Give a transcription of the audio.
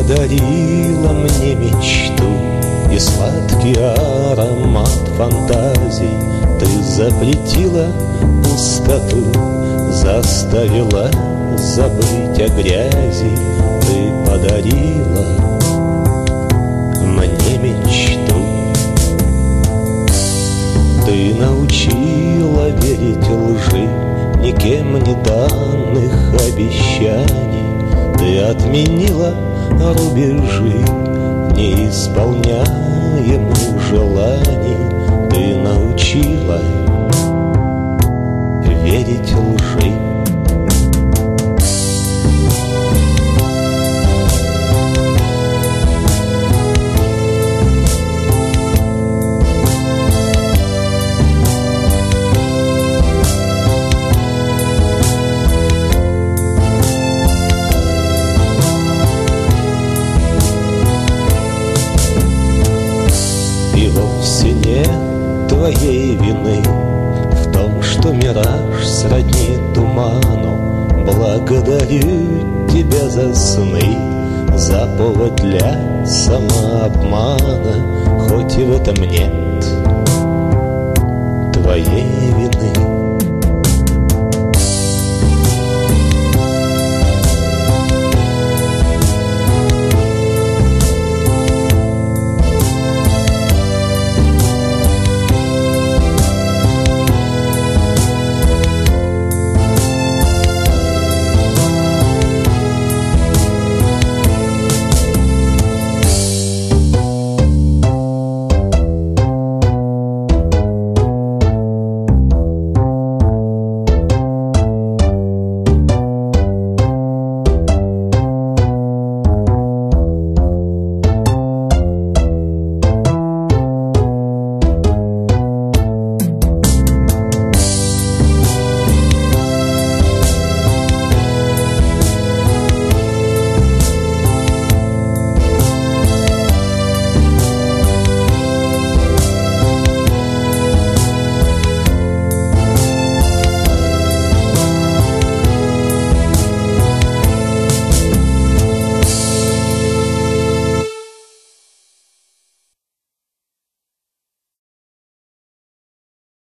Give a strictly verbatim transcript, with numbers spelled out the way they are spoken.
подарила мне мечту и сладкий аромат фантазий. Ты запретила пустоту, заставила забыть о грязи. Ты подарила мне мечту. Ты научила верить лжи, никем не данных обещаний. Ты отменила рубежи неисполняемых желаний. Ты научила верить лжи. И вовсе нет твоей вины в том, что мираж сродни туману. Благодарю тебя за сны, за повод для самообмана. Хоть и в этом нет твоей вины.